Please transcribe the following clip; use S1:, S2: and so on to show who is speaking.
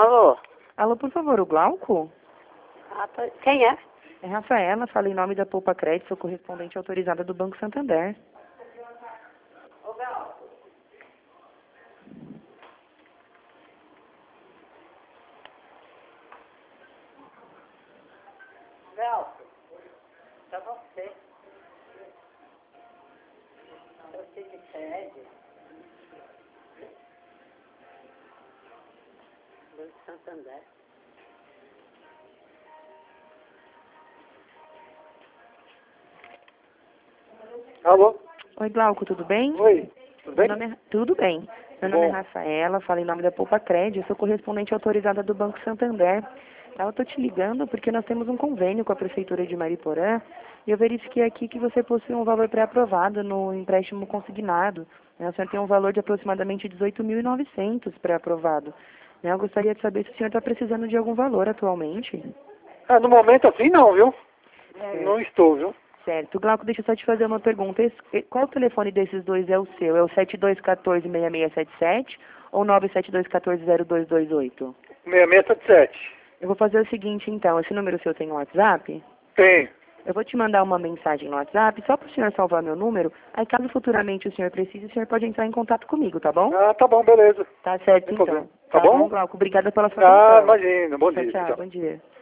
S1: Alô?
S2: Alô, por favor, o Glauco?
S1: Quem é?
S2: É Rafaela, fala em nome da Poupa Crédito, sou correspondente autorizada do Banco Santander.
S1: Galto, pra você. Você de sede. Banco Santander.
S3: Alô?
S2: Oi, Glauco, tudo bem?
S3: Oi, tudo bem?
S2: Tudo bem. Meu nome é Rafaela, falo em nome da Poupa Crédito, sou correspondente autorizada do Banco Santander. Eu tô te ligando porque nós temos um convênio com a Prefeitura de Mariporã e eu verifiquei aqui que você possui um valor pré-aprovado no empréstimo consignado. O senhor tem um valor de aproximadamente 18.900 pré-aprovado. Eu gostaria de saber se o senhor está precisando de algum valor atualmente.
S3: No momento assim não, viu? Não estou, viu?
S2: Certo. Glauco, deixa eu só te fazer uma pergunta. Qual telefone desses dois é o seu? É o 7214-6677 ou 97214-0228?
S3: 6677.
S2: Eu vou fazer o seguinte, então. Esse número seu tem um WhatsApp?
S3: Tem.
S2: Eu vou te mandar uma mensagem no WhatsApp, só para o senhor salvar meu número. Aí, caso futuramente o senhor precise, o senhor pode entrar em contato comigo, tá bom?
S3: Tá bom, beleza.
S2: Tá certo,
S3: Sem
S2: então.
S3: problema. Tá bom?
S2: Glauco. Obrigada pela sua atenção.
S3: Imagina. Bom
S2: Tchau,
S3: dia.
S2: tchau.
S3: Tchau.
S2: Bom dia.